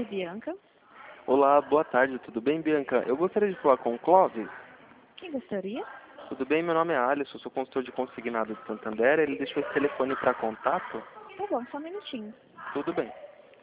tarde, Bianca. Olá, boa tarde, tudo bem, Bianca? Eu gostaria de falar com o Clóvis. Quem gostaria? Tudo bem, meu nome é Alisson, sou consultor de consignado de Santander. Ele deixou esse telefone para contato? Tá bom, só um minutinho. Tudo bem.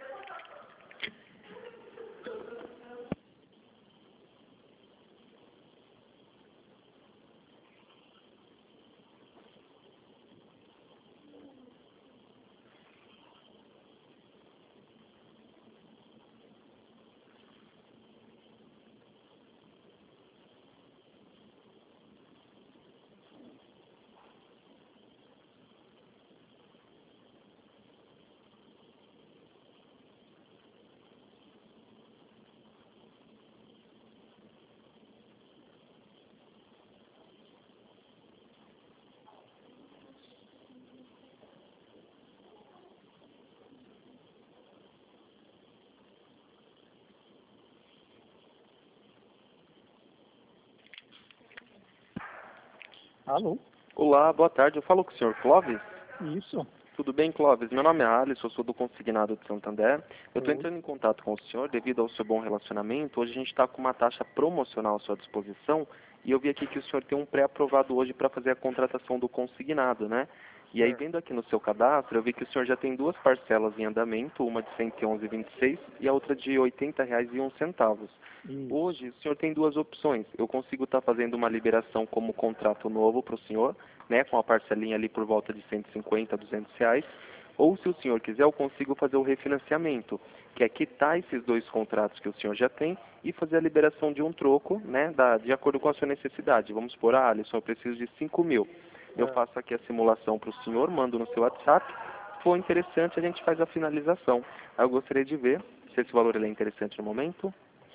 Alô? Olá, boa tarde, eu falo com o senhor Clóvis? Isso. Tudo bem, Clóvis? Meu nome é Alisson, eu sou do consignado de Santander. Eu estou Oi. entrando em contato com o senhor devido ao seu bom relacionamento. Hoje a gente está com uma taxa promocional à sua disposição e eu vi aqui que o senhor tem um pré-aprovado hoje para fazer a contratação do consignado, né? E aí, vendo aqui no seu cadastro, eu vi que o senhor já tem duas parcelas em andamento, uma de R$ 111,26 e a outra de R$ 80,01. Isso. Hoje, o senhor tem duas opções. Eu consigo estar fazendo uma liberação como contrato novo para o senhor, né, com a parcelinha ali por volta de 150, R$ 200. Ou, se o senhor quiser, eu consigo fazer o refinanciamento, que é quitar esses dois contratos que o senhor já tem e fazer a liberação de um troco, né, de acordo com a sua necessidade. Vamos supor, Alisson, eu preciso de 5 mil. Eu faço aqui a simulação para o senhor, mando no seu WhatsApp. Se for interessante, a gente faz a finalização. Aí eu gostaria de ver se esse valor ele é interessante no momento.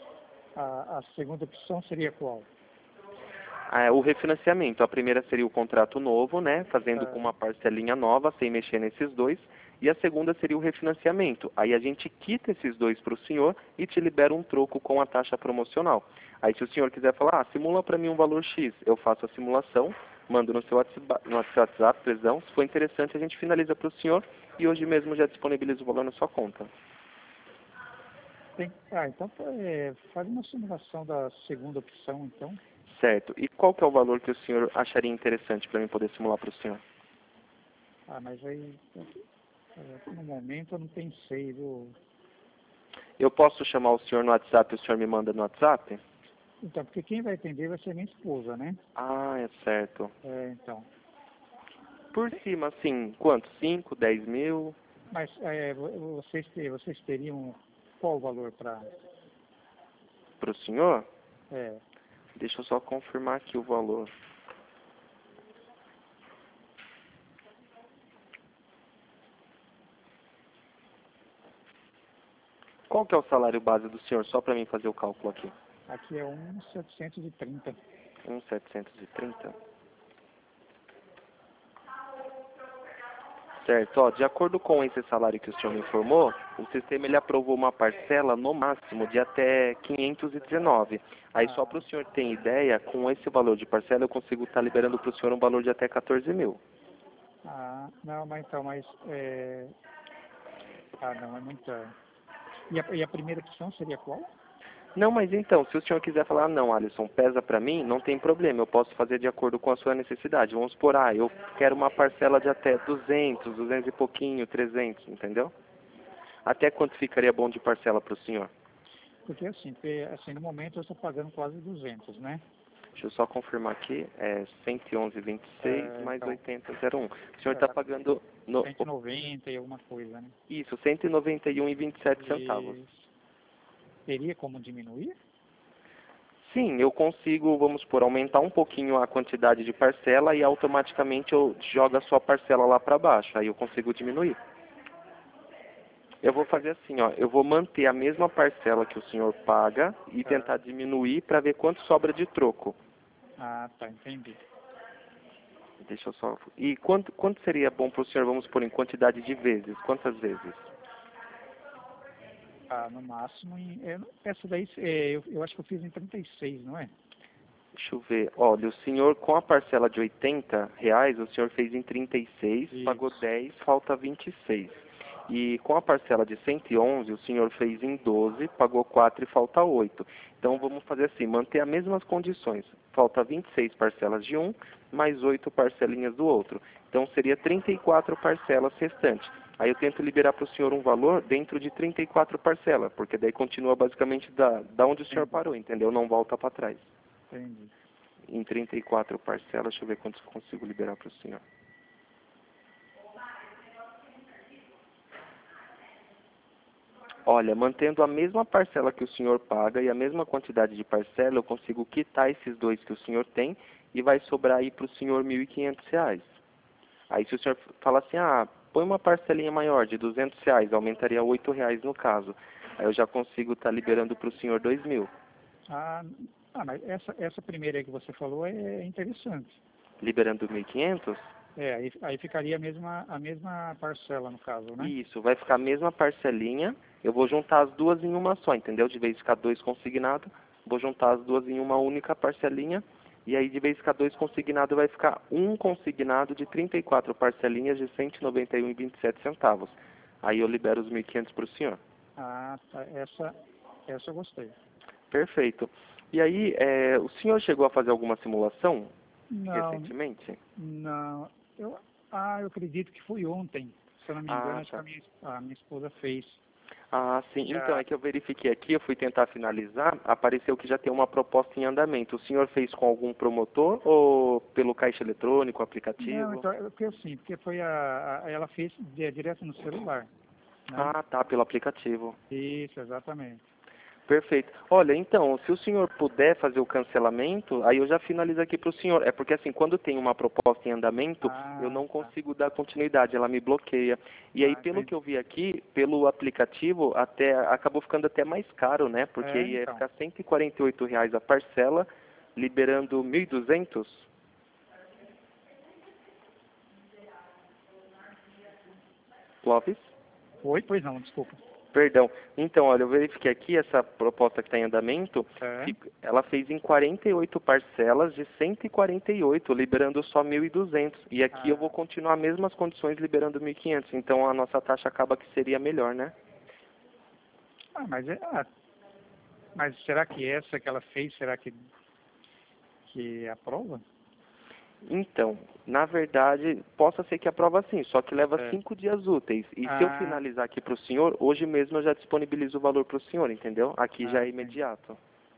A segunda opção seria qual? O refinanciamento. A primeira seria o contrato novo, né? Fazendo com uma parcelinha nova, sem mexer nesses dois. E a segunda seria o refinanciamento. Aí a gente quita esses dois para o senhor e te libera um troco com a taxa promocional. Aí se o senhor quiser falar, simula para mim um valor X, eu faço a simulação, mando no seu WhatsApp, presão. Se for interessante, a gente finaliza para o senhor e hoje mesmo já disponibiliza o valor na sua conta. Então faz uma simulação da segunda opção, então. Certo. E qual que é o valor que o senhor acharia interessante para mim poder simular para o senhor? Mas aí, no momento eu não pensei, viu? Eu posso chamar o senhor no WhatsApp e o senhor me manda no WhatsApp? Então, porque quem vai atender vai ser minha esposa, né? É certo. Então. Por cima, assim, quanto? 5, 10 mil? Mas vocês teriam qual o valor para... Para o senhor? É. Deixa eu só confirmar aqui o valor. Qual que é o salário base do senhor? Só para mim fazer o cálculo aqui. Aqui é 1.730. 1.730? Certo, de acordo com esse salário que o senhor me informou, o sistema ele aprovou uma parcela no máximo de até 519. Aí só para o senhor ter ideia, com esse valor de parcela eu consigo estar liberando para o senhor um valor de até 14 mil. Não, mas então, não, é muita... E a primeira opção seria qual? Não, mas então, se o senhor quiser falar, não, Alisson, pesa para mim, não tem problema, eu posso fazer de acordo com a sua necessidade. Vamos supor, eu quero uma parcela de até 200, 200 e pouquinho, 300, entendeu? Até quanto ficaria bom de parcela para o senhor? Porque assim, no momento eu estou pagando quase 200, né? Deixa eu só confirmar aqui, 111,26 mais Então, 80,01. O senhor está pagando... 190 e alguma coisa, né? Isso, 191,27 centavos. Teria como diminuir? Sim, eu consigo, vamos supor, aumentar um pouquinho a quantidade de parcela e automaticamente eu jogo a sua parcela lá para baixo. Aí eu consigo diminuir. Eu vou fazer assim, eu vou manter a mesma parcela que o senhor paga e tentar diminuir para ver quanto sobra de troco. Tá, entendi. Deixa eu só... E quanto seria bom para o senhor, vamos supor, em quantidade de vezes? Quantas vezes? No máximo, essa daí, eu acho que eu fiz em 36, não é? Deixa eu ver. Olha, o senhor, com a parcela de R$ 80, o senhor fez em 36, pagou 10, falta 26. E com a parcela de 111, o senhor fez em 12, pagou 4 e falta 8. Então vamos fazer assim, manter as mesmas condições. Falta 26 parcelas de um, mais 8 parcelinhas do outro. Então seria 34 parcelas restantes. Aí eu tento liberar para o senhor um valor dentro de 34 parcelas, porque daí continua basicamente da onde o senhor parou, entendeu? Não volta para trás. Entendi. Em 34 parcelas, deixa eu ver quantos consigo liberar para o senhor. Olha, mantendo a mesma parcela que o senhor paga e a mesma quantidade de parcela, eu consigo quitar esses dois que o senhor tem e vai sobrar aí para o senhor R$ 1.500. Aí se o senhor fala assim, põe uma parcelinha maior de R$ 200, aumentaria R$ 8 no caso. Aí eu já consigo estar liberando para o senhor 2.000. Mas essa primeira aí que você falou é interessante. Liberando 1.500? Aí ficaria a mesma parcela no caso, né? Isso, vai ficar a mesma parcelinha. Eu vou juntar as duas em uma só, entendeu? De vez de ficar 2 consignado, vou juntar as duas em uma única parcelinha. E aí, de vez de ficar 2 consignado, vai ficar um consignado de 34 parcelinhas de R$ 191,27. Aí eu libero os 1.500 para o senhor. Tá. Essa eu gostei. Perfeito. E aí, o senhor chegou a fazer alguma simulação Não, recentemente? não. Eu acredito que foi ontem. Se eu não me engano, acho Tá. que a minha esposa fez. Sim. Já. Então, é que eu verifiquei aqui, eu fui tentar finalizar, apareceu que já tem uma proposta em andamento. O senhor fez com algum promotor ou pelo caixa eletrônico, aplicativo? Não, então, porque foi ela fez direto no celular, né? Tá, pelo aplicativo. Isso, exatamente. Perfeito. Olha, então, se o senhor puder fazer o cancelamento, aí eu já finalizo aqui para o senhor. É porque, assim, quando tem uma proposta em andamento, eu não Tá. consigo dar continuidade, ela me bloqueia. E aí, pelo Entendi. que eu vi aqui, pelo aplicativo, até acabou ficando até mais caro, né? Porque ia Então. ficar R$ 148 a parcela, liberando 1.200. Clóvis? Oi, pois não, desculpa. Perdão. Então, olha, eu verifiquei aqui essa proposta que está em andamento, ela fez em 48 parcelas de 148, liberando só 1.200. E aqui eu vou continuar as mesmas condições, liberando 1.500. Então, a nossa taxa acaba que seria melhor, né? Mas será que essa que ela fez, será que aprova? Então, na verdade, possa ser que aprova sim, só que leva 5 dias úteis. E se eu finalizar aqui para o senhor, hoje mesmo eu já disponibilizo o valor para o senhor, entendeu? Aqui já é imediato.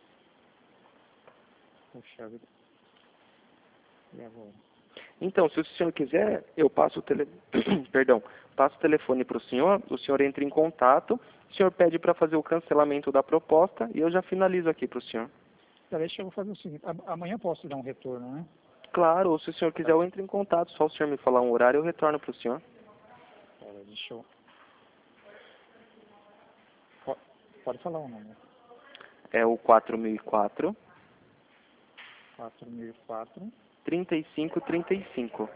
Puxa vida. E agora? Então, se o senhor quiser, eu passo passo o telefone para o senhor entra em contato, o senhor pede para fazer o cancelamento da proposta e eu já finalizo aqui para o senhor. Deixa eu fazer o seguinte, amanhã eu posso dar um retorno, né? Claro, ou se o senhor quiser, eu entro em contato, só o senhor me falar um horário, eu retorno para o senhor. Deixa eu... Pode falar o número. É o 4004 4004 3535.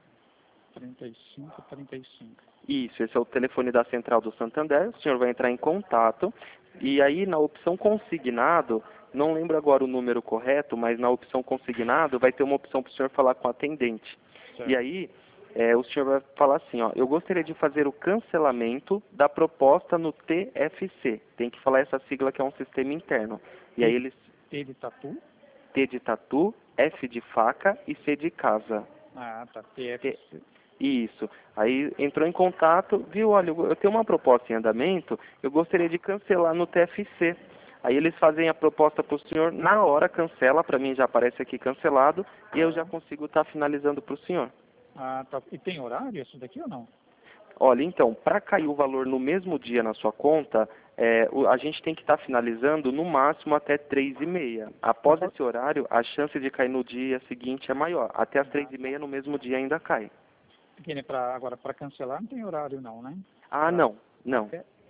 3535. Isso, esse é o telefone da Central do Santander. O senhor vai entrar em contato e aí na opção consignado, não lembro agora o número correto, mas na opção consignado vai ter uma opção para o senhor falar com o atendente. Certo. E aí o senhor vai falar assim, eu gostaria de fazer o cancelamento da proposta no TFC. Tem que falar essa sigla que é um sistema interno. E aí eles... T de tatu? T de tatu, F de faca e C de casa. Tá. TFC. Isso. Aí entrou em contato, viu, olha, eu tenho uma proposta em andamento, eu gostaria de cancelar no TFC. Aí eles fazem a proposta para o senhor, na hora cancela, para mim já aparece aqui cancelado, e eu já consigo estar finalizando para o senhor. Tá. E tem horário isso daqui ou não? Olha, então, para cair o valor no mesmo dia na sua conta, a gente tem que estar finalizando no máximo até 3h30. Após esse horário, a chance de cair no dia seguinte é maior. Até as 3h30 no mesmo dia ainda cai. Porque agora, para cancelar não tem horário não, né? Não.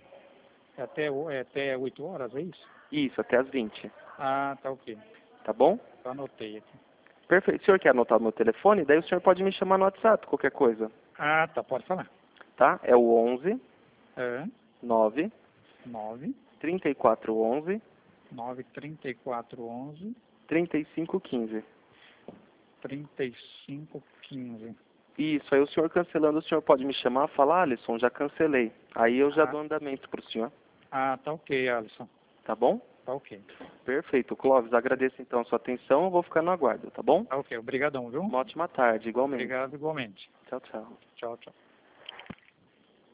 Até 8 horas, é isso? Isso, até as 20. Tá ok. Tá bom? Eu anotei aqui. Perfeito. O senhor quer anotar o meu telefone? Daí o senhor pode me chamar no WhatsApp, qualquer coisa. Tá, pode falar. Tá? É o 11 9 3411 3411 3515. 3515. Isso, aí o senhor cancelando, o senhor pode me chamar e falar, Alisson, já cancelei. Aí eu já Ah. dou andamento para o senhor, Ah, tá ok, Alisson. tá bom? Tá ok. Perfeito. Clóvis, agradeço então a sua atenção, eu vou ficar no aguardo, tá bom? Tá ok, obrigadão, viu? Uma ótima tarde, igualmente. Obrigado igualmente. Tchau, tchau. Tchau, tchau.